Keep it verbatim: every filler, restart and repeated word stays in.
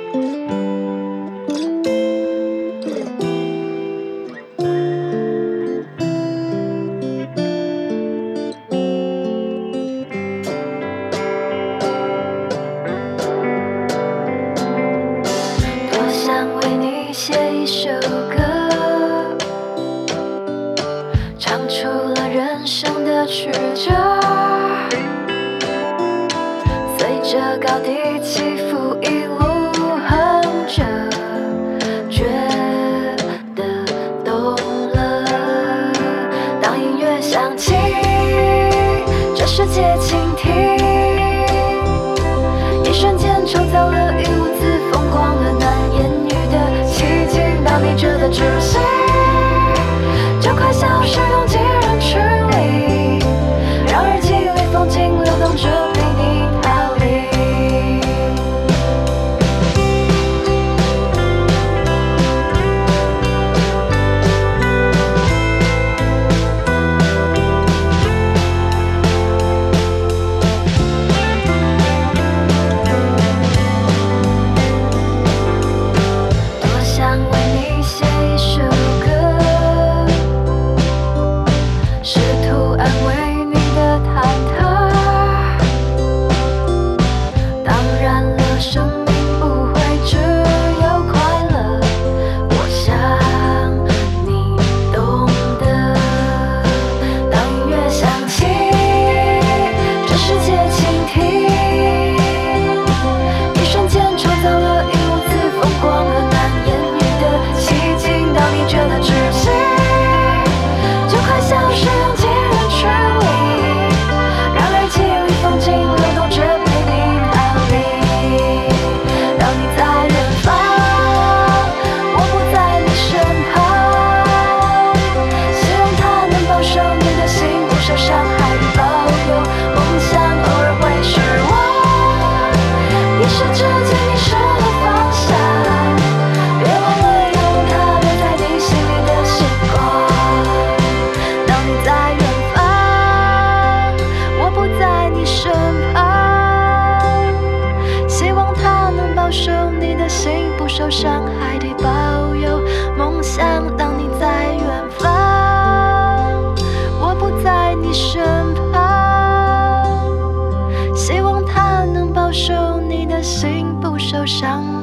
写一首歌，唱出了人生的曲折，随着高低起伏一路哼着，觉得懂了。当音乐响起，这世界倾听，一瞬间创造了一屋子疯狂和难言语的奇迹。当你觉得窒息，就快消失拥挤人群里，让日记里风景流动着陪你逃离。多想为你写一首歌，试图安慰你的忐忑。当然了，生命不会只有快乐，我想你懂得。当音乐响起，这世界倾听，一瞬间创造了一屋子疯狂和难言语的奇迹。当你觉得窒息，就快消失拥挤人群里，让日记里风景流动着陪你逃离。当你在远方，我不在你身旁，希望它能保守你的心不受伤害与保有梦想，偶尔会失望，一时之间迷失了方向，别忘了用它留在你心里的星光。当你在远方，我不在你身旁，希望它能保守你的心不受伤害地保有梦想。当你在远方，我不在你身旁，希望它能保守你的心不受伤